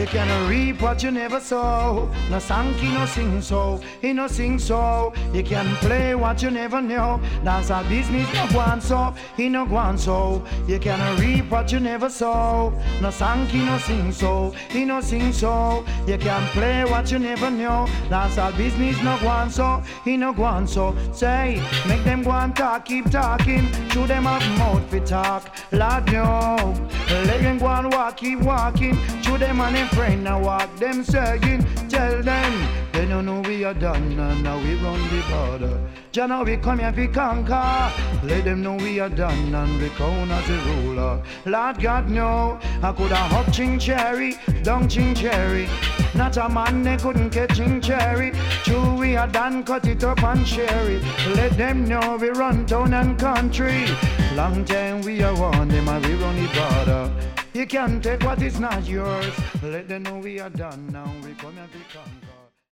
can reap what you never sow. No song he no sing so, he no sing so. You can play what you never know. That's our business no go on so, he no go on so. You can reap what you never sow. No song he no sing so, he no sing so. You can play what you never know. That's our business no go on so, he no go on so. Say, make them go and talk, keep talking. Show them have mouth for talk, Lord no. Let them go and walk, keep walking. Show them and them friend now walk them saying. Tell them, they don't know we are done and now we run the border. Jah now we come here to conquer. Let them know we are done and we crown as a ruler. Lord God know, I could have hop ching cherry, down ching cherry. Not a man they couldn't catch ching cherry. True we are done, cut it up and share it. Let them know we run town and country. Long time we are one, them and we run the border. You can't take what is not yours. Let them know we are done now, we come here to conquer.